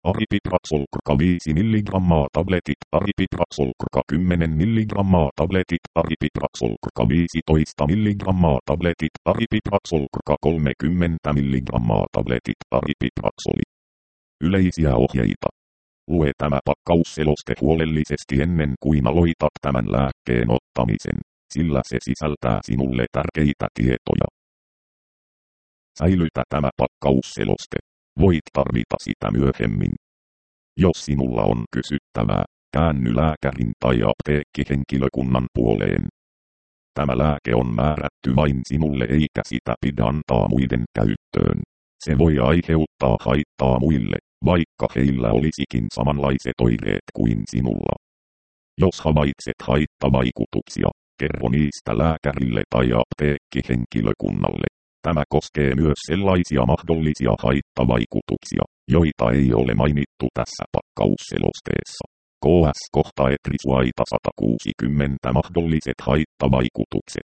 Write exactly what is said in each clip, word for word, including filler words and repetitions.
Aripiprazolkrka viisi milligrammaa tabletit, aripiprazolkrka kymmenen milligrammaa tabletit, aripiprazolkrka viisitoista milligrammaa tabletit, aripiprazolkrka kolmekymmentä milligrammaa tabletit, aripiprazoli. Yleisiä ohjeita. Lue tämä pakkausseloste huolellisesti ennen kuin aloitat tämän lääkkeen ottamisen, sillä se sisältää sinulle tärkeitä tietoja. Säilytä tämä pakkausseloste. Voit tarvita sitä myöhemmin. Jos sinulla on kysyttävää, käänny lääkärin tai apteekkihenkilökunnan puoleen. Tämä lääke on määrätty vain sinulle eikä sitä pidä antaa muiden käyttöön. Se voi aiheuttaa haittaa muille, vaikka heillä olisikin samanlaiset oireet kuin sinulla. Jos havaitset haittavaikutuksia, kerro niistä lääkärille tai apteekkihenkilökunnalle. Tämä koskee myös sellaisia mahdollisia haittavaikutuksia, joita ei ole mainittu tässä pakkausselosteessa. K S kohta etrisuaita sata kuusikymmentä mahdolliset haittavaikutukset.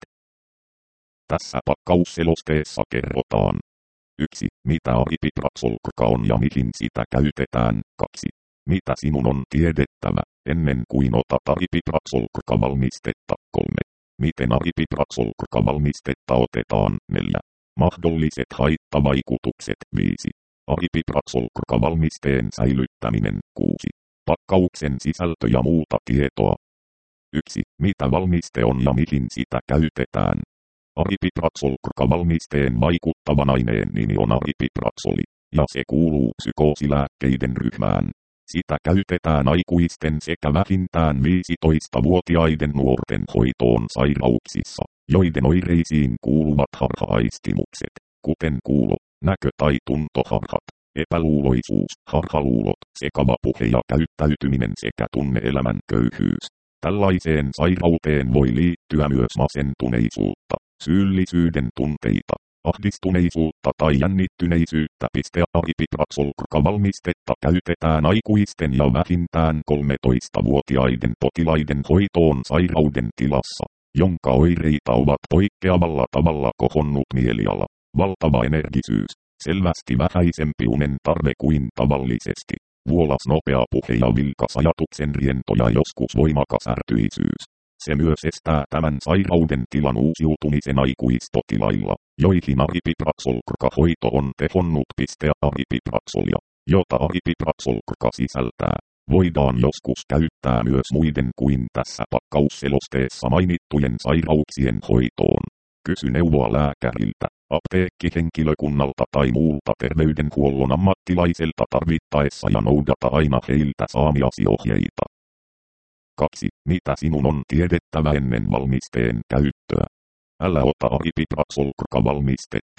Tässä pakkausselosteessa kerrotaan. yksi. Mitä aripiprazolkrka on ja mihin sitä käytetään. kaksi. Mitä sinun on tiedettävä, ennen kuin otat aripiprazolkrka valmistetta. kolme. Miten aripiprazolkrka valmistetta otetaan. neljä. Mahdolliset haittavaikutukset. viisi. Aripiprazolkrka valmisteen säilyttäminen. kuusi. Pakkauksen sisältö ja muuta tietoa. yksi. Mitä valmiste on ja mihin sitä käytetään. Aripiprazolkrka valmisteen vaikuttavan aineen nimi on aripiprazoli, ja se kuuluu psykoosilääkkeiden ryhmään. Sitä käytetään aikuisten sekä vähintään viisitoistavuotiaiden nuorten hoitoon sairauksissa, joiden oireisiin kuuluvat harha-aistimukset, kuten kuulo, näkö- tai tuntoharhat, epäluuloisuus, harhaluulot, sekava puhe ja käyttäytyminen sekä tunne-elämän köyhyys. Tällaiseen sairauteen voi liittyä myös masentuneisuutta, syyllisyyden tunteita, ahdistuneisuutta tai jännittyneisyyttä. Aripiprazolkrka valmistetta käytetään aikuisten ja vähintään kolmetoistavuotiaiden potilaiden hoitoon sairauden tilassa, jonka oireita ovat poikkeavalla tavalla kohonnut mieliala, valtava energisyys, selvästi vähäisempi unen tarve kuin tavallisesti, vuolas nopea puhe ja vilkas ajatuksen riento ja joskus voimakas ärtyisyys. Se myös estää tämän sairauden tilan uusiutumisen aikuispotilailla, joihin aripiprazolkrka hoito on tehonnut. Aripiprazzolia, jota aripiprazolkrka sisältää, voidaan joskus käyttää myös muiden kuin tässä pakkausselosteessa mainittujen sairauksien hoitoon. Kysy neuvoa lääkäriltä, apteekkihenkilökunnalta tai muulta terveydenhuollon ammattilaiselta tarvittaessa ja noudata aina heiltä saamiasi ohjeita. kaksi. Mitä sinun on tiedettävä ennen valmisteen käyttöä? Älä ota aripiprazolkrka valmistetta.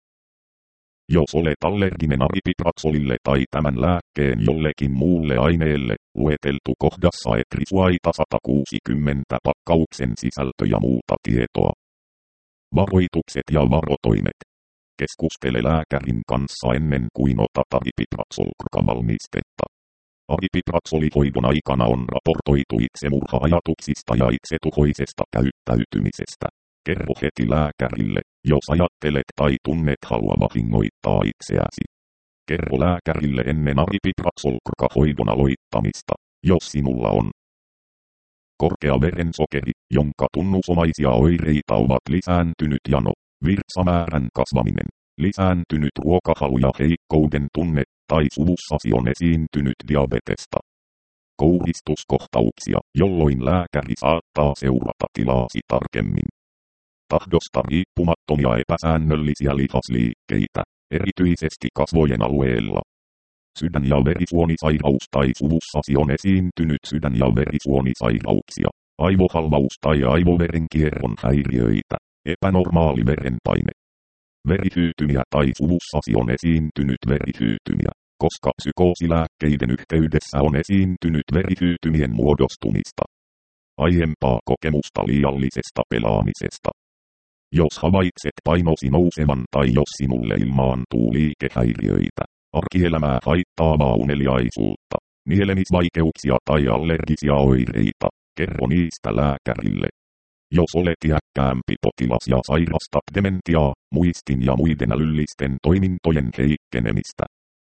Jos olet allerginen aripiprazolille tai tämän lääkkeen jollekin muulle aineelle, lueteltu kohdassa etrisuaita sata kuusikymmentä pakkauksen sisältö ja muuta tietoa. Varoitukset ja varotoimet. Keskustele lääkärin kanssa ennen kuin otat aripiprazolkrka valmistetta. Aripiprazolihoidon aikana on raportoitu itsemurha-ajatuksista ja itsetuhoisesta käyttäytymisestä. Kerro heti lääkärille, jos ajattelet tai tunnet halua vahingoittaa itseäsi. Kerro lääkärille ennen aripiprazolkrka-hoidon aloittamista, jos sinulla on korkea verensokeri, jonka tunnusomaisia oireita ovat lisääntynyt jano, virtsamäärän kasvaminen, lisääntynyt ruokahalu ja heikkouden tunne, tai suvussasi on esiintynyt diabetesta. Kouristuskohtauksia, jolloin lääkäri saattaa seurata tilaasi tarkemmin. Tahdosta riippumattomia epäsäännöllisiä lihasliikkeitä, erityisesti kasvojen alueella. Sydän- ja verisuonisairaus tai suvussasi on esiintynyt sydän- ja verisuonisairauksia, aivohalvaus tai aivoverenkierron häiriöitä, epänormaali verenpaine. Verihyytymiä tai suvussasi on esiintynyt verihyytymiä, koska psykoosilääkkeiden yhteydessä on esiintynyt verihyytymien muodostumista. Aiempaa kokemusta liiallisesta pelaamisesta. Jos havaitset painosi nousevan tai jos sinulle ilmaantuu liikehäiriöitä, arkielämää haittaavaa uneliaisuutta, nielemisvaikeuksia tai allergisia oireita, kerro niistä lääkärille. Jos olet iäkkäämpi potilas ja sairastat dementiaa, muistin ja muiden älyllisten toimintojen heikkenemistä,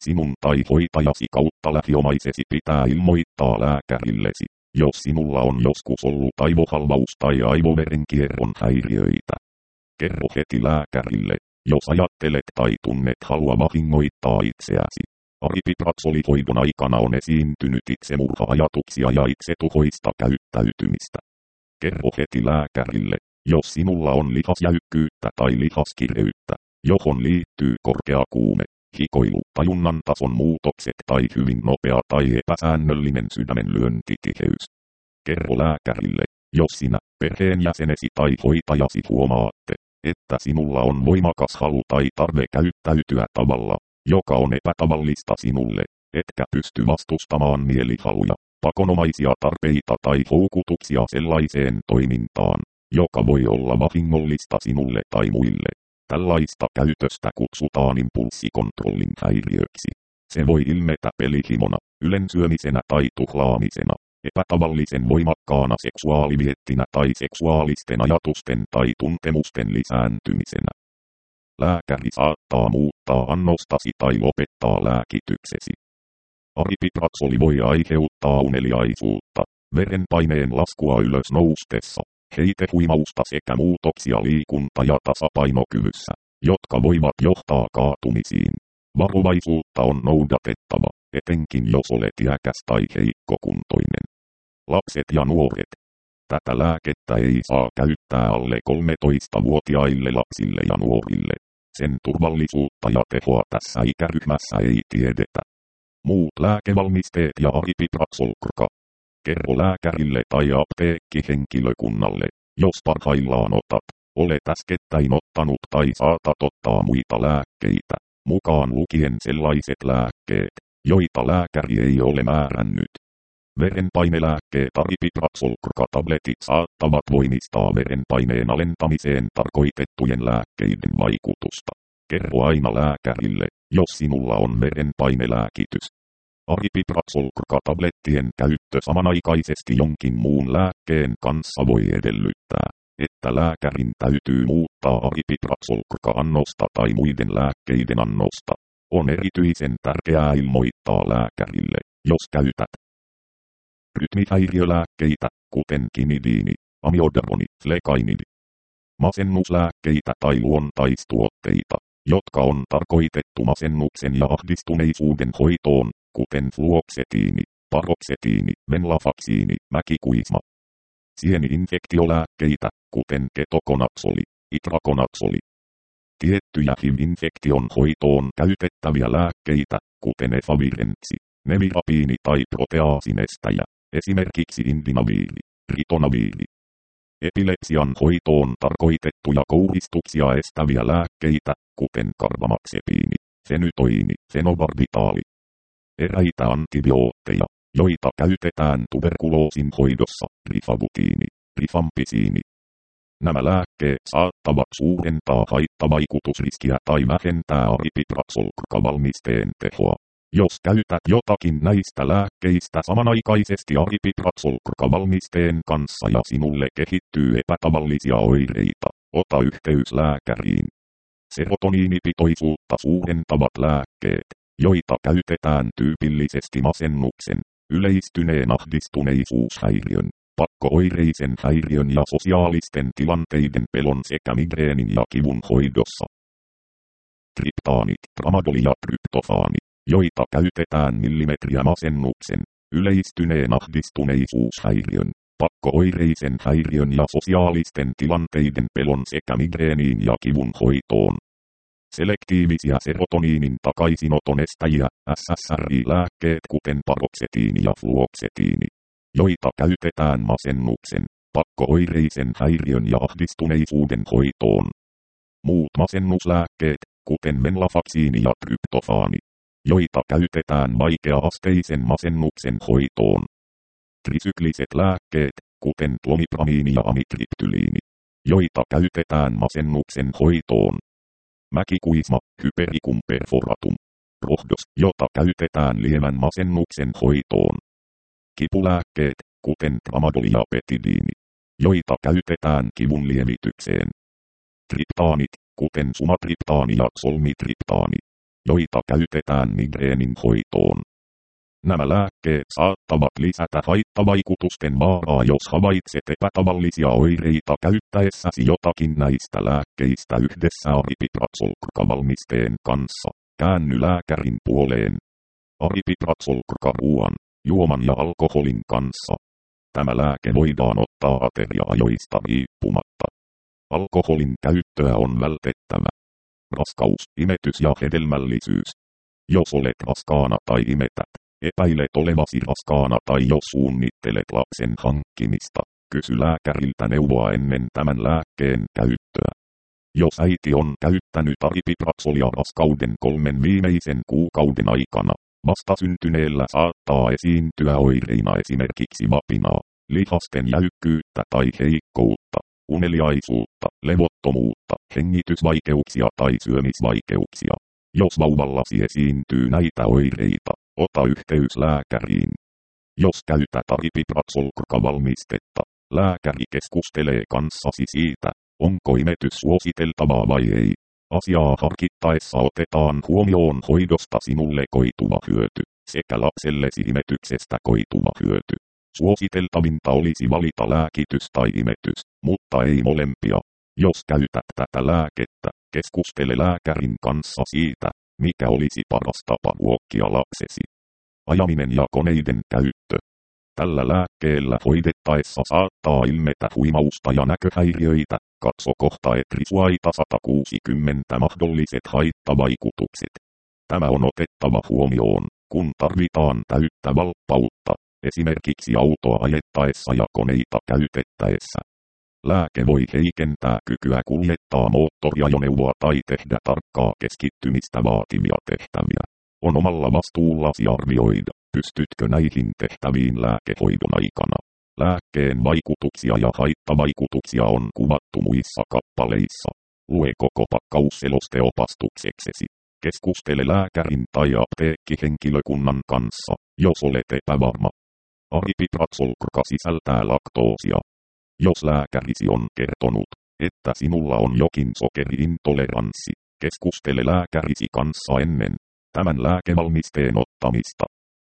Sinun tai hoitajasi kautta lähiomaisesi pitää ilmoittaa lääkärillesi, jos sinulla on joskus ollut aivohalvaus tai aivoverenkierron häiriöitä. Kerro heti lääkärille, jos ajattelet tai tunnet halua vahingoittaa itseäsi. Aripiprazolihoidon aikana on esiintynyt itsemurha-ajatuksia ja itsetuhoista käyttäytymistä. Kerro heti lääkärille, jos sinulla on lihasjäykkyyttä tai lihaskireyttä, johon liittyy korkea kuume, hikoilu, tajunnan tason muutokset tai hyvin nopea tai epäsäännöllinen sydämenlyöntitiheys. Kerro lääkärille, jos sinä, perheenjäsenesi tai hoitajasi huomaatte, että sinulla on voimakas halu tai tarve käyttäytyä tavalla, joka on epätavallista sinulle, etkä pysty vastustamaan mielihaluja, pakonomaisia tarpeita tai houkutuksia sellaiseen toimintaan, joka voi olla vahingollista sinulle tai muille. Tällaista käytöstä kutsutaan impulssikontrollin häiriöksi. Se voi ilmetä pelihimona, ylensyömisenä tai tuhlaamisena, epätavallisen voimakkaana seksuaaliviettinä tai seksuaalisten ajatusten tai tuntemusten lisääntymisenä. Lääkäri saattaa muuttaa annostasi tai lopettaa lääkityksesi. Aripiprazoli voi aiheuttaa uneliaisuutta, verenpaineen laskua ylös noustessa, heitehuimausta sekä muutoksia liikunta- ja tasapainokyvyssä, jotka voivat johtaa kaatumisiin. Varovaisuutta on noudatettava, etenkin jos olet iäkäs tai heikkokuntoinen. Lapset ja nuoret. Tätä lääkettä ei saa käyttää alle kolmetoistavuotiaille lapsille ja nuorille. Sen turvallisuutta ja tehoa tässä ikäryhmässä ei tiedetä. Muut lääkevalmisteet ja aripiprazolkrka. Kerro lääkärille tai apteekkihenkilökunnalle, jos parhaillaan otat, olet äskettäin ottanut tai saatat ottaa muita lääkkeitä, mukaan lukien sellaiset lääkkeet, joita lääkäri ei ole määrännyt. Verenpainelääkkeet aripiprazolkrka-tabletit saattavat voimistaa verenpaineen alentamiseen tarkoitettujen lääkkeiden vaikutusta. Kerro aina lääkärille, jos sinulla on verenpainelääkitys. Aripiprazolkrka-tablettien käyttö samanaikaisesti jonkin muun lääkkeen kanssa voi edellyttää, että lääkärin täytyy muuttaa aripiprazolkrka-annosta tai muiden lääkkeiden annosta. On erityisen tärkeää ilmoittaa lääkärille, jos käytät rytmihäiriölääkkeitä, kuten kinidiini, amiodaroni, flekainidi, masennuslääkkeitä tai luontaistuotteita, jotka on tarkoitettu masennuksen ja ahdistuneisuuden hoitoon, kuten fluoksetiini, paroksetiini, venlafaksiini, mäkikuisma. Sieni-infektiolääkkeitä, kuten ketokonatsoli, itrakonatsoli. Tiettyjä H I V-infektion hoitoon käytettäviä lääkkeitä, kuten efavirenssi, nevirapiini tai proteaasinestäjä, esimerkiksi indinaviiri, ritonaviiri. Epilepsian hoitoon tarkoitettuja kouristuksia estäviä lääkkeitä, kuten karbamaxepiini, fenytoini, fenobarbitaali. Eräitä antibiootteja, joita käytetään tuberkuloosin hoidossa, rifabutiini, rifampisiini. Nämä lääkkeet saattavat suurentaa haittavaikutusriskiä tai vähentää aripiprazolkrka-valmisteen tehoa. Jos käytät jotakin näistä lääkkeistä samanaikaisesti aripiprazolkrka-valmisteen kanssa ja sinulle kehittyy epätavallisia oireita, ota yhteys lääkäriin. Serotoniinipitoisuutta suurentavat lääkkeet, joita käytetään tyypillisesti masennuksen, yleistyneen ahdistuneisuushäiriön, pakko-oireisen häiriön ja sosiaalisten tilanteiden pelon sekä migreenin ja kivun hoidossa. Triptaanit, tramadoli ja tryptofaani, joita käytetään millimetriä masennuksen, yleistyneen ahdistuneisuushäiriön, pakko-oireisen häiriön ja sosiaalisten tilanteiden pelon sekä migreeniin ja kivun hoitoon. Selektiivisiä serotoniinin takaisinoton estäjiä, S S R I-lääkkeet kuten paroksetiini ja fluoksetiini, joita käytetään masennuksen, pakko-oireisen häiriön ja ahdistuneisuuden hoitoon. Muut masennuslääkkeet, kuten venlafaksiini ja tryptofaani, joita käytetään vaikea-asteisen masennuksen hoitoon. Trisykliset lääkkeet, kuten klomipramiini ja amitriptyliini, joita käytetään masennuksen hoitoon. Mäkikuisma, hypericum perforatum, rohdos, jota käytetään lievän masennuksen hoitoon. Kipulääkkeet, kuten tramadoli ja petidiini, joita käytetään kivun lievitykseen. Triptaanit, kuten sumatriptaani ja solmitriptaani, joita käytetään migreenin hoitoon. Nämä lääkkeet saattavat lisätä haittavaikutusten vaaraa, jos havaitset epätavallisia oireita käyttäessäsi jotakin näistä lääkkeistä yhdessä aripiprazolkurka-valmisteen kanssa. Käänny lääkärin puoleen. Aripiprazolkurka ruoan, juoman ja alkoholin kanssa. Tämä lääke voidaan ottaa ateria-ajoista riippumatta. Alkoholin käyttöä on vältettävä. Raskaus, imetys ja hedelmällisyys. Jos olet raskaana tai imetät, epäilet olevasi raskaana tai jos suunnittelet lapsen hankkimista, kysy lääkäriltä neuvoa ennen tämän lääkkeen käyttöä. Jos äiti on käyttänyt aripiprazzolia raskauden kolmen viimeisen kuukauden aikana, vastasyntyneellä saattaa esiintyä oireina esimerkiksi vapinaa, lihasten jäykkyyttä tai heikkoutta, uneliaisuutta, levottomuutta, hengitysvaikeuksia tai syömisvaikeuksia. Jos vauvallasi esiintyy näitä oireita, ota yhteys lääkäriin. Jos käytät aripiprazolkurka-valmistetta, lääkäri keskustelee kanssasi siitä, onko imetys suositeltavaa vai ei. Asiaa harkittaessa otetaan huomioon hoidosta sinulle koituva hyöty, sekä lapsellesi imetyksestä koituva hyöty. Suositeltavinta olisi valita lääkitys tai imetys, mutta ei molempia. Jos käytät tätä lääkettä, keskustele lääkärin kanssa siitä, mikä olisi paras tapa ruokkia lapsesi. Ajaminen ja koneiden käyttö. Tällä lääkkeellä hoidettaessa saattaa ilmetä huimausta ja näköhäiriöitä. Katso kohta etrisuaita sata kuusikymmentä mahdolliset haittavaikutukset. Tämä on otettava huomioon, kun tarvitaan täyttä valppautta, esimerkiksi autoa ajettaessa ja koneita käytettäessä. Lääke voi heikentää kykyä kuljettaa moottoriajoneuvoa tai tehdä tarkkaa keskittymistä vaativia tehtäviä. On omalla vastuullasi arvioida, pystytkö näihin tehtäviin lääkehoidon aikana. Lääkkeen vaikutuksia ja haittavaikutuksia on kuvattu muissa kappaleissa. Lue koko pakkausseloste opastukseksesi. Keskustele lääkärin tai apteekkihenkilökunnan kanssa, jos olet epävarma. Aripiprazolkurka sisältää laktoosia. Jos lääkärisi on kertonut, että sinulla on jokin sokeriintoleranssi, keskustele lääkärisi kanssa ennen tämän lääkevalmisteen ottamista.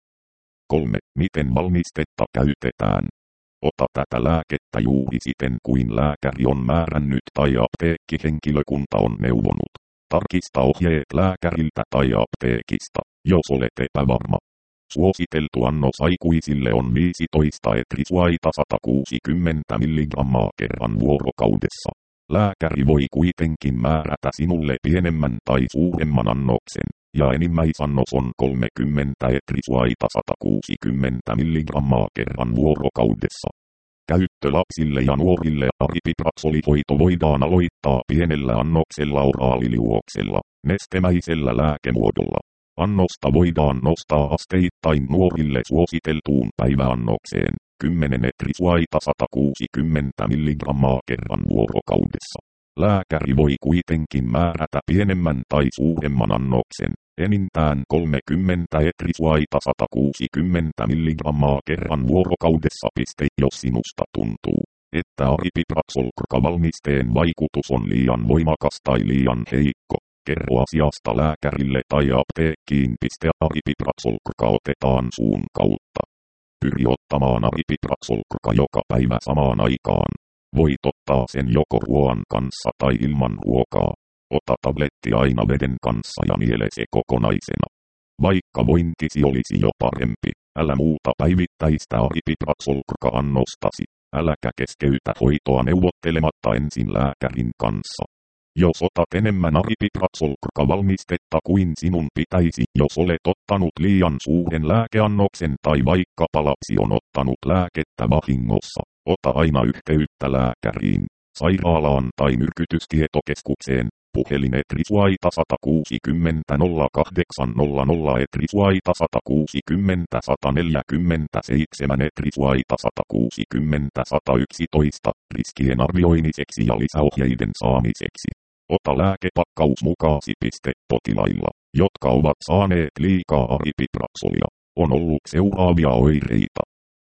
kolme. Miten valmistetta käytetään? Ota tätä lääkettä juuri siten kuin lääkäri on määrännyt tai apteekkihenkilökunta on neuvonut. Tarkista ohjeet lääkäriltä tai apteekista, jos olet epävarma. Suositeltu annos aikuisille on viisitoista etrisuaita sata kuusikymmentä milligrammaa kerran vuorokaudessa. Lääkäri voi kuitenkin määrätä sinulle pienemmän tai suuremman annoksen, ja enimmäisannos on kolmekymmentä etrisuaita sata kuusikymmentä milligrammaa kerran vuorokaudessa. Käyttö lapsille ja nuorille. Aripiprazzolihoito voidaan aloittaa pienellä annoksella oraaliliuoksella, nestemäisellä lääkemuodolla. Annosta voidaan nostaa asteittain nuorille suositeltuun päiväannokseen, kymmenen etrisuaita sata kuusikymmentä milligrammaa kerran vuorokaudessa. Lääkäri voi kuitenkin määrätä pienemmän tai suuremman annoksen, enintään kolmekymmentä etrisuaita sata kuusikymmentä milligrammaa kerran vuorokaudessa. Piste, jos sinusta tuntuu, että aripiprazolkurka-valmisteen vaikutus on liian voimakas tai liian heikko, kerro asiasta lääkärille tai apteekkiin. Aripiprazolkurka otetaan suun kautta. Pyri ottamaan aripiprazolkurka joka päivä samaan aikaan. Voit ottaa sen joko ruoan kanssa tai ilman ruokaa. Ota tabletti aina veden kanssa ja miele se kokonaisena. Vaikka vointisi olisi jo parempi, älä muuta päivittäistä aripiprazolkurka-annostasi. Äläkä keskeytä hoitoa neuvottelematta ensin lääkärin kanssa. Jos otat enemmän aripiprazolkurka-valmistetta kuin sinun pitäisi, jos olet ottanut liian suuren lääkeannoksen tai vaikkapa lapsi on ottanut lääkettä vahingossa, ota aina yhteyttä lääkäriin, sairaalaan tai myrkytystietokeskukseen. Puhelin etrisuaita sata kuusikymmentä nolla kahdeksan nolla nolla etrisuaita sata kuusikymmentä sata neljäkymmentäseitsemän etrisuaita sata kuusikymmentä sata yksitoista riskien arvioimiseksi ja lisäohjeiden saamiseksi. Ota lääkepakkaus mukaasi. Potilailla, jotka ovat saaneet liikaa aripiprazzolia, on ollut seuraavia oireita.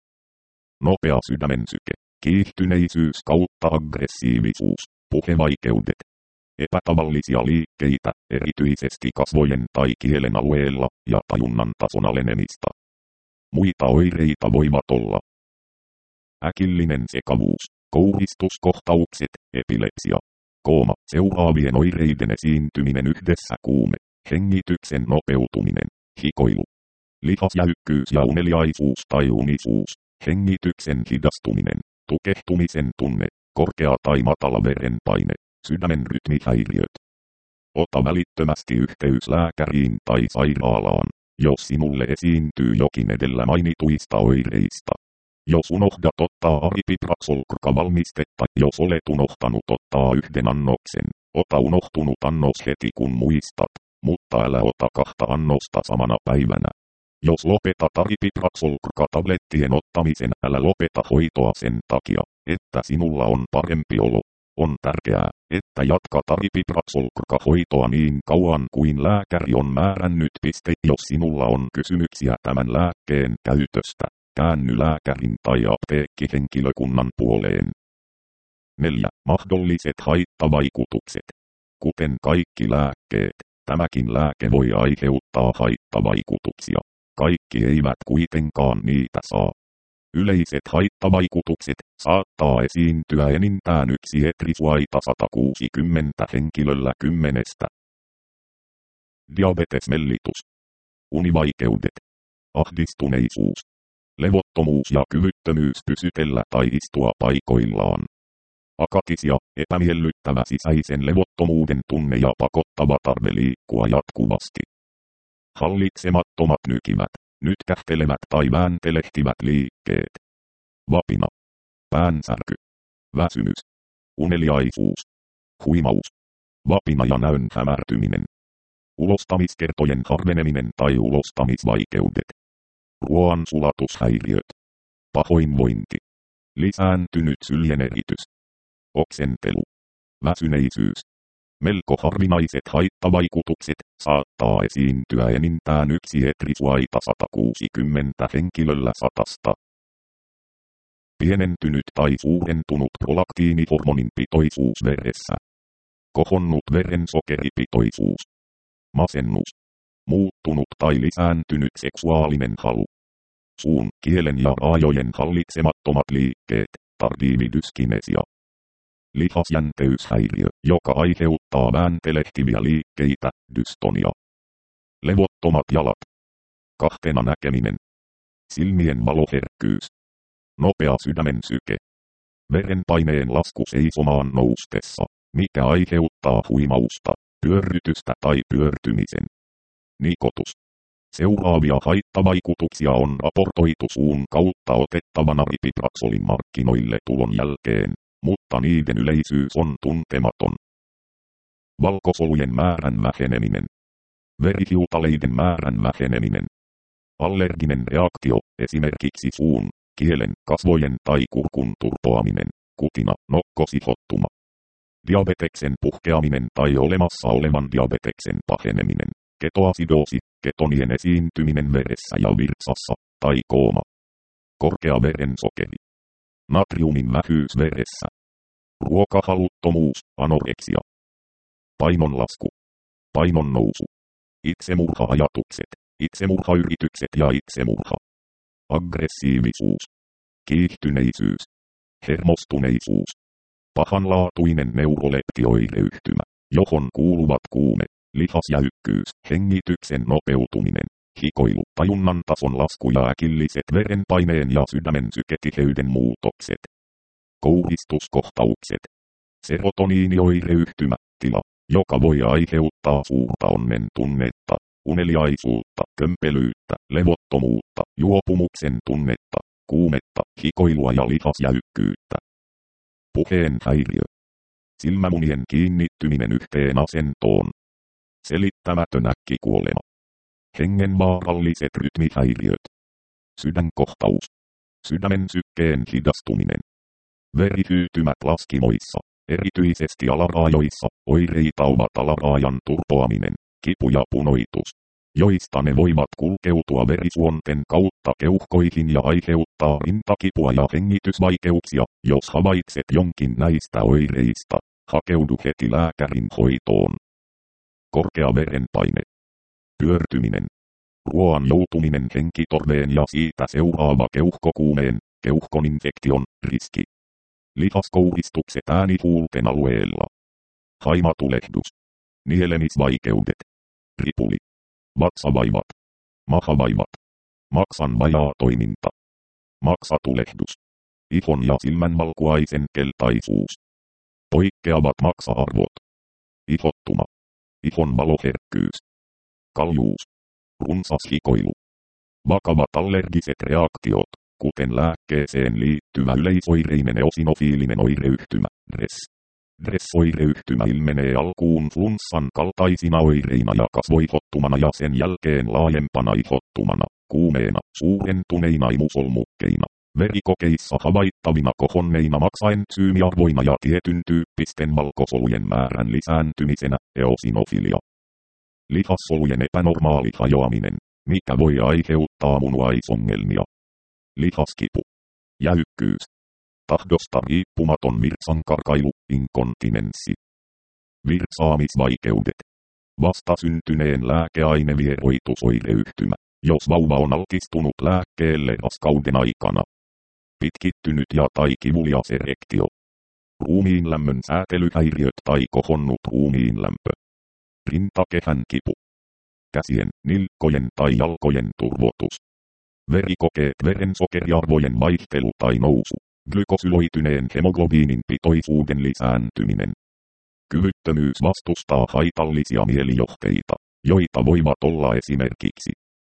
Nopea sydämensyke, kiihtyneisyys kautta aggressiivisuus, puhevaikeudet. epätavallisia liikkeitä, erityisesti kasvojen tai kielen alueella, ja tajunnan tason alenemista. Muita oireita voivat olla äkillinen sekavuus, kouristuskohtaukset, epilepsia, kooma, seuraavien oireiden esiintyminen yhdessä, kuume, hengityksen nopeutuminen, hikoilu, lihasjäykkyys ja uneliaisuus tai unisuus, hengityksen hidastuminen, tukehtumisen tunne, korkea tai matala verenpaine, sydämen rytmihäiriöt. Ota välittömästi yhteys lääkäriin tai sairaalaan, jos sinulle esiintyy jokin edellä mainituista oireista. Jos unohdat ottaa aripiprazolka-valmistetta, jos olet unohtanut ottaa yhden annoksen, ota unohtunut annos heti kun muistat, mutta älä ota kahta annosta samana päivänä. Jos lopetat aripiprazolka-tablettien ottamisen, älä lopeta hoitoa sen takia, että sinulla on parempi olo. On tärkeää, että jatkat aripiprazolka-hoitoa niin kauan kuin lääkäri on määrännyt. Piste. Jos sinulla on kysymyksiä tämän lääkkeen käytöstä, käänny lääkärin tai apteekkihenkilökunnan puoleen. neljä. Mahdolliset haittavaikutukset. Kuten kaikki lääkkeet, tämäkin lääke voi aiheuttaa haittavaikutuksia. Kaikki eivät kuitenkaan niitä saa. Yleiset haittavaikutukset saattaa esiintyä enintään yksi etrisuaita sata kuusikymmentä henkilöllä kymmenestä. Diabetesmellitus. Univaikeudet. Ahdistuneisuus. Levottomuus ja kyvyttömyys pysytellä tai istua paikoillaan. Akatisia, epämiellyttävä sisäisen levottomuuden tunne ja pakottava tarve liikkua jatkuvasti. Hallitsemattomat nykivät, nytkähtelevät tai vääntelehtivät liikkeet. Vapina. Päänsärky. Väsymys. Uneliaisuus. Huimaus. Vapina ja näön hämärtyminen. Ulostamiskertojen harveneminen tai ulostamisvaikeudet. Ruoan sulatushäiriöt. Pahoinvointi. Lisääntynyt syljeneritys. Oksentelu. Väsyneisyys. Melko harvinaiset haittavaikutukset saattaa esiintyä enintään yksi etrisuaita sata kuusikymmentä henkilöllä satasta. Pienentynyt tai suurentunut prolaktiinihormonin pitoisuus veressä. Kohonnut verensokeripitoisuus. Masennus. Muuttunut tai lisääntynyt seksuaalinen halu. Suun, kielen ja raajojen hallitsemattomat liikkeet, tardiividyskinesia. Lihasjänteyshäiriö, joka aiheuttaa vääntelehtiviä liikkeitä, dystonia. Levottomat jalat. Kahtena näkeminen. Silmien valoherkkyys. Nopea sydämen syke. Verenpaineen lasku seisomaan noustessa, mikä aiheuttaa huimausta, pyörrytystä tai pyörtymisen. Nikotus. Seuraavia haittavaikutuksia on raportoitu suun kautta otettavan aripiprazolin markkinoille tulon jälkeen, mutta niiden yleisyys on tuntematon. Valkosolujen määrän väheneminen. Verihiutaleiden määrän väheneminen. Allerginen reaktio, esimerkiksi suun, kielen, kasvojen tai kurkun turpoaminen, kutina, nokkosihottuma. Diabeteksen puhkeaminen tai olemassa olevan diabeteksen paheneminen. Ketoasidoosi, ketonien esiintyminen veressä ja virtsassa, tai kooma. Korkea verensokeri. Natriumin vähyys veressä. Ruokahaluttomuus, anoreksia. Painonlasku. Painonnousu. Itsemurha-ajatukset, itsemurhayritykset ja itsemurha. Aggressiivisuus. Kiihtyneisyys. Hermostuneisuus. Pahanlaatuinen neuroleptioireyhtymä, johon kuuluvat kuume, lihasjäykkyys, hengityksen nopeutuminen, hikoilu, tajunnan tason lasku ja äkilliset verenpaineen ja sydämen syketiheyden muutokset. Kouristuskohtaukset. Serotoniinioireyhtymä, tila, joka voi aiheuttaa suurta onnen tunnetta, uneliaisuutta, kömpelyyttä, levottomuutta, juopumuksen tunnetta, kuumetta, hikoilua ja lihasjäykkyyttä. Puheen häiriö. Silmämunien kiinnittyminen yhteen asentoon. Selittämätön äkkikuolema. Hengenvaaralliset rytmihäiriöt. Sydänkohtaus. Sydämen sykkeen hidastuminen. Verihyytymät laskimoissa, erityisesti alaraajoissa, oireita ovat alaraajan turpoaminen, kipu ja punoitus, joista ne voivat kulkeutua verisuonten kautta keuhkoihin ja aiheuttaa rintakipua ja hengitysvaikeuksia. Jos havaitset jonkin näistä oireista, Hakeudu heti lääkärin hoitoon. Korkea verenpaine. Pyörtyminen. Ruoan joutuminen henkitorveen ja siitä seuraava keuhkokuumeen, keuhkoninfektion, riski. Lihaskouristukset äänihuulten alueella. Haimatulehdus. Nielemisvaikeudet. Ripuli. Vatsavaivat. Mahavaivat. Maksan vajaa toiminta. Maksatulehdus. Ihon ja silmän valkuaisen keltaisuus. Poikkeavat maksa-arvot. Ihottuma. Ihon valoherkkyys. Kaljuus. Runsas hikoilu. Vakavat allergiset reaktiot, kuten lääkkeeseen liittyvä yleisoireinen eosinofiilinen oireyhtymä, D R E S. D R E S-oireyhtymä ilmenee alkuun flunssan kaltaisina oireina ja kasvoihottumana ja sen jälkeen laajempana ihottumana, kuumeena, suurentuneina imusolmukkeina, verikokeissa havaittavina kohonneina maksaentsyymiarvoina ja tietyn tyyppisten valkosolujen määrän lisääntymisenä, eosinofilia. Lihassolujen epänormaali hajoaminen, mikä voi aiheuttaa munuaisongelmia. Lihaskipu. Jäykkyys. Tahdosta riippumaton virtsankarkailu, inkontinenssi. Virtsaamisvaikeudet. Vastasyntyneen lääkeainevieroitusoireyhtymä, jos vauva on altistunut lääkkeelle raskauden aikana. Pitkittynyt ja tai kivulias erektio. Ruumiinlämmön säätelyhäiriöt tai kohonnut ruumiinlämpö. Rintakehän kipu. Käsien, nilkkojen tai jalkojen turvotus. Verikokeet verensokeriarvojen vaihtelu tai nousu. Glykosyloityneen hemoglobiinin pitoisuuden lisääntyminen. Kyvyttömyys vastustaa haitallisia mielijohteita, joita voivat olla esimerkiksi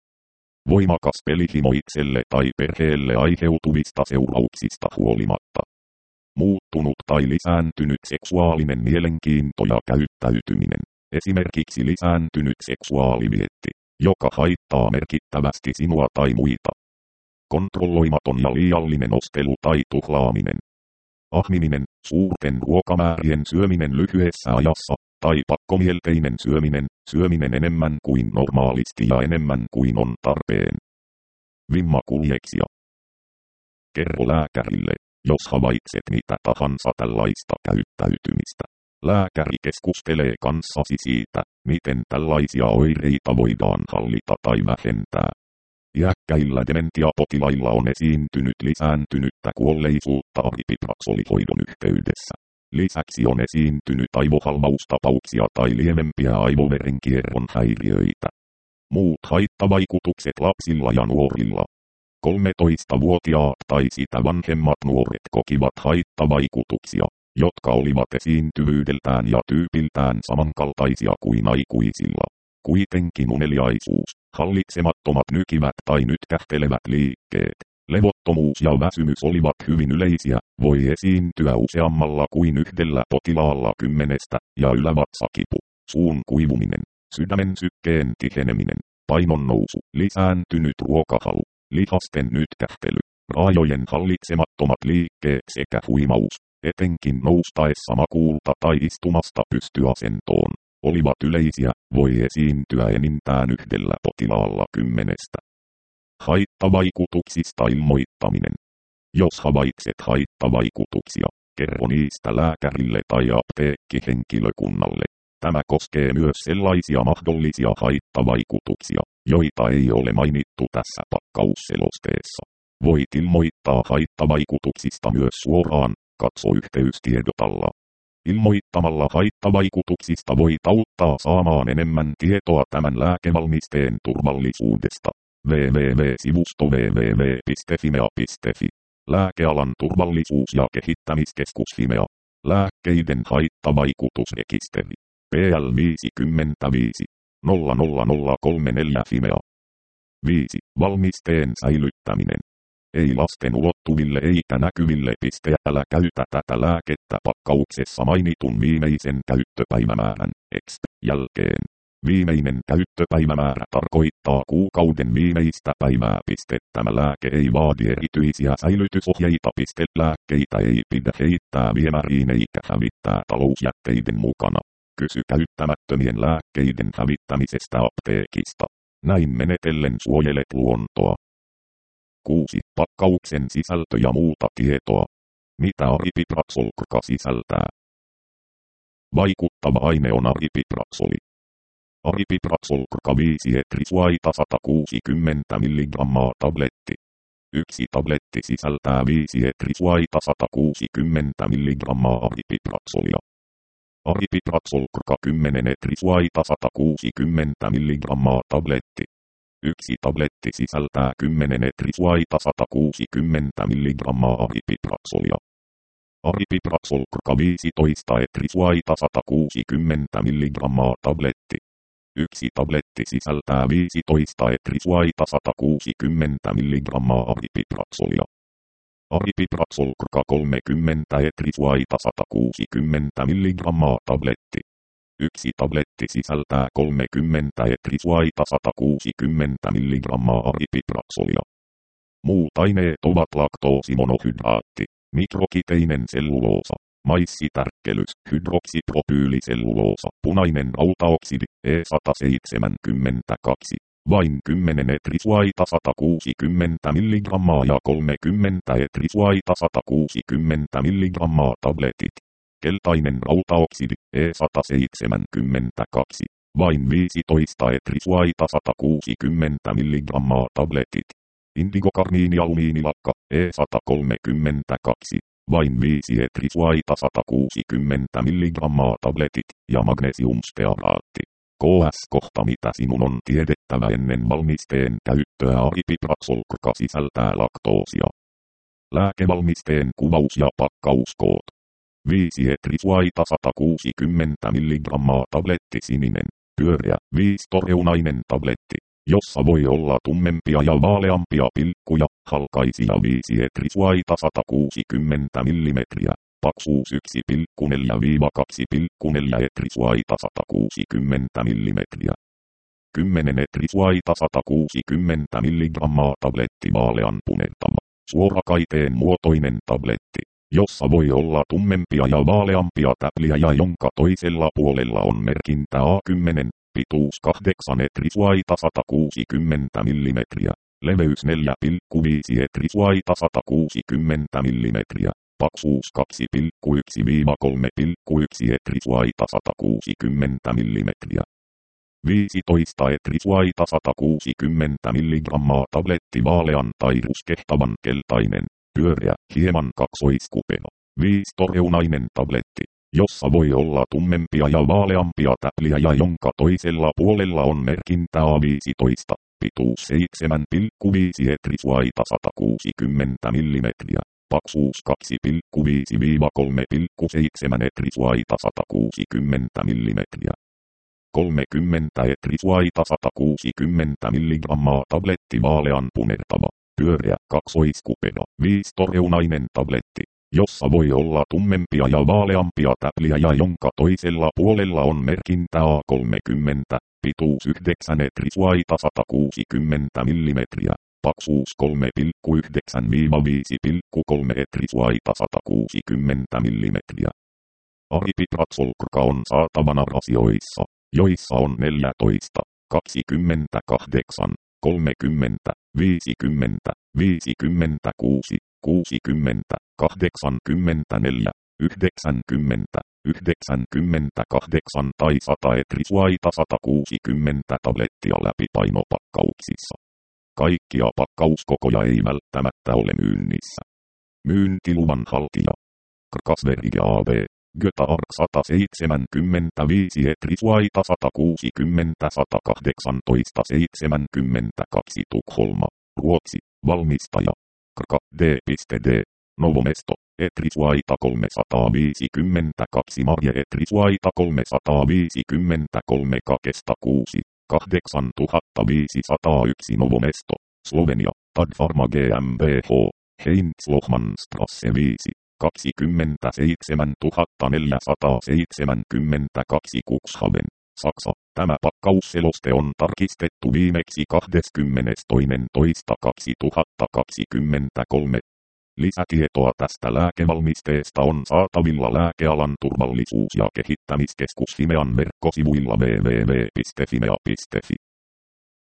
voimakas pelihimo itselle tai perheelle aiheutuvista seurauksista huolimatta. Muuttunut tai lisääntynyt seksuaalinen mielenkiinto ja käyttäytyminen. Esimerkiksi lisääntynyt seksuaalivietti, joka haittaa merkittävästi sinua tai muita. Kontrolloimaton ja liiallinen ostelu tai tuhlaaminen. Ahmiminen, suurten ruokamäärien syöminen lyhyessä ajassa, tai pakkomielteinen syöminen, syöminen enemmän kuin normaalisti ja enemmän kuin on tarpeen. Vimmakuljeksia. Kerro lääkärille, jos havaitset mitä tahansa tällaista käyttäytymistä. Lääkäri keskustelee kanssasi siitä, miten tällaisia oireita voidaan hallita tai vähentää. Iäkkäillä dementiapotilailla on esiintynyt lisääntynyttä kuolleisuutta aripiprazolihoidon yhteydessä. Lisäksi on esiintynyt aivohalvaustapauksia tai lievempiä aivoverenkierron häiriöitä. Muut haittavaikutukset lapsilla ja nuorilla. kolmetoistavuotiaat tai sitä vanhemmat nuoret kokivat haittavaikutuksia, jotka olivat esiintyvyydeltään ja tyypiltään samankaltaisia kuin aikuisilla. Kuitenkin uneliaisuus, hallitsemattomat nykivät tai nytkähtelevät liikkeet, levottomuus ja väsymys olivat hyvin yleisiä, voi esiintyä useammalla kuin yhdellä potilaalla kymmenestä, ja ylävatsakipu, suun kuivuminen, sydämen sykkeen tiheneminen, painon nousu, lisääntynyt ruokahalu, lihasten nytkähtely, raajojen hallitsemattomat liikkeet sekä huimaus, etenkin noustaessa makuulta tai istumasta pystyasentoon, olivat yleisiä, voi esiintyä enintään yhdellä potilaalla kymmenestä. Haittavaikutuksista ilmoittaminen. Jos havaitset haittavaikutuksia, kerro niistä lääkärille tai apteekkihenkilökunnalle. Tämä koskee myös sellaisia mahdollisia haittavaikutuksia, joita ei ole mainittu tässä pakkausselosteessa. Voit ilmoittaa haittavaikutuksista myös suoraan, katso yhteystiedot alla. Ilmoittamalla haittavaikutuksista voit auttaa saamaan enemmän tietoa tämän lääkevalmisteen turvallisuudesta. double-u double-u double-u piste sivusto double-u double-u double-u piste fimea piste fi. Lääkealan turvallisuus- ja kehittämiskeskus Fimea. Lääkkeiden haittavaikutusrekisteri. P L viisikymmentäviisi nolla nolla nolla kolme neljä Fimea. viisi. Valmisteen säilyttäminen. Ei lasten ulottuville eikä näkyville. Piste. Älä käytä tätä lääkettä pakkauksessa mainitun viimeisen käyttöpäivämäärän X jälkeen. Viimeinen käyttöpäivämäärä tarkoittaa kuukauden viimeistä päivää. Piste. Tämä lääke ei vaadi erityisiä säilytysohjeita. Piste. Lääkkeitä ei pidä heittää viemäriin eikä hävittää talousjätteiden mukana. Kysy käyttämättömien lääkkeiden hävittämisestä apteekista. Näin menetellen suojelet luontoa. kuusi. Pakkauksen sisältö ja muuta tietoa. Mitä aripiprazolkka sisältää? Vaikuttava aine on aripiprazoli. Aripiprazol viisi etrisuaita sata kuusikymmentä milligrammaa tabletti. Yksi tabletti sisältää viisi etrisuaita sata kuusikymmentä milligrammaa aripiprazzolia. Aripiprazol kymmenen etrisuaita sata kuusikymmentä milligrammaa tabletti. Yksi tabletti sisältää kymmenen etrisuaita sata kuusikymmentä milligrammaa aripiprazzolia. Aripiprazol viisitoista etrisuaita sata kuusikymmentä milligrammaa tabletti. Yksi tabletti sisältää viisitoista etrisuaita sata kuusikymmentä milligrammaa aripiprazzolia. Aripiprazol kolmekymmentä etrisuaita sata kuusikymmentä milligrammaa tabletti. Yksi tabletti sisältää kolmekymmentä etrisuaita sata kuusikymmentä milligrammaa aripiprazzolia. Muut aineet ovat laktoosimonohydraatti, mikrokiteinen selluloosa, maissitärkkelys, hydroksipropyyliselluloosa, punainen rautaoksidi, E sata seitsemänkymmentäkaksi, vain kymmenen etrisuaita sata kuusikymmentä milligrammaa ja kolmekymmentä etrisuaita sata kuusikymmentä milligrammaa tabletit. Keltainen rautaoksidi, E sata seitsemänkymmentäkaksi, vain viisitoista etrisuaita sata kuusikymmentä milligrammaa tabletit. Indigokarmiinialumiinilakka, E sata kolmekymmentäkaksi, vain viisi etrisuaita sata kuusikymmentä milligrammaa tabletit, ja magnesiumstearaatti. K S kohta mitä sinun on tiedettävä ennen valmisteen käyttöä. Aripiprazol sisältää laktoosia. Lääkevalmisteen kuvaus ja pakkauskoot. viisi etrisuaita sata kuusikymmentä milligrammaa tabletti sininen, pyöreä, viistoreunainen tabletti, jossa voi olla tummempia ja vaaleampia pilkkuja, halkaisia viisi etrisuaita sata kuusikymmentä millimetriä, paksuus yksi pilkku neljä kaksi pilkku neljä etrisuaita sata kuusikymmentä millimetriä. kymmenen etrisuaita sata kuusikymmentä milligrammaa tabletti vaalean punertava, suorakaiteen muotoinen tabletti, jossa voi olla tummempia ja vaaleampia täpliä ja jonka toisella puolella on merkintä A kymmenen, pituus kahdeksan etrisuaita sata kuusikymmentä millimetriä, leveys neljä pilkku viisi etrisuaita sata kuusikymmentä millimetriä, paksuus kaksi pilkku yksi kolme pilkku yksi etrisuaita sata kuusikymmentä millimetriä. viisitoista etrisuaita sata kuusikymmentä milligrammaa tabletti vaalean tai ruskehtavan keltainen, pyöreä, hieman kaksoiskupea, viistoreunainen tabletti, jossa voi olla tummempia ja vaaleampia täpliä ja jonka toisella puolella on merkintä A viisitoista, pituus seitsemän pilkku viisi etrisuaita sata kuusikymmentä millimetriä, paksuus kaksi pilkku viisi kolme pilkku seitsemän etrisuaita sata kuusikymmentä millimetriä. kolmekymmentä etrisuaita sata kuusikymmentä milligrammaa tabletti vaalean punertava, pyöreä, kaksoiskupea, viistoreunainen tabletti, jossa voi olla tummempia ja vaaleampia täpliä ja jonka toisella puolella on merkintä A kolmekymmentä, pituus yhdeksän etrisuaita sata kuusikymmentä millimetriä, paksuus kolme pilkku yhdeksän viisi pilkku kolme etrisuaita sata kuusikymmentä millimetriä. Aripiprazol on saatavana rasioissa, joissa on neljätoista, kaksikymmentäkahdeksan, kolmekymmentä, viisikymmentä, viisikymmentäkuusi, kuusikymmentä, kahdeksankymmentäneljä, yhdeksänkymmentä, yhdeksänkymmentäkahdeksan tai sata etrisuaita sata kuusikymmentä tablettia läpipainopakkauksissa. Kaikkia pakkauskokoja ei välttämättä ole myynnissä. Myyntiluvan haltija. Krkasverige A B. Göta Ark sata seitsemänkymmentäviisi etrisuaita sata kuusikymmentä sata kahdeksantoista seitsemänkymmentäkaksi Tukholma, Ruotsi, valmistaja. Krka D.D. Novomesto, etrisuaita kolmesataaviisikymmentäkaksi Marje etrisuaita kolmesataaviisikymmentäkolme Kakesta kuusi, kahdeksantuhattaviisisataayksi Novomesto, Slovenia, Tadpharma GmbH, Heinz-Lohmannstrasse viisi, kaksikymmentäseitsemäntuhattaneljäsataaseitsemänkymmentäkaksi Cuxhaven, Saksa. Tämä pakkausseloste on tarkistettu viimeksi kahdeskymmenestoinen toista kaksituhattakaksikymmentäkolme. Lisätietoa tästä lääkevalmisteesta on saatavilla Lääkealan turvallisuus- ja kehittämiskeskus Fimean verkkosivuilla double-u double-u double-u piste fimea piste fi.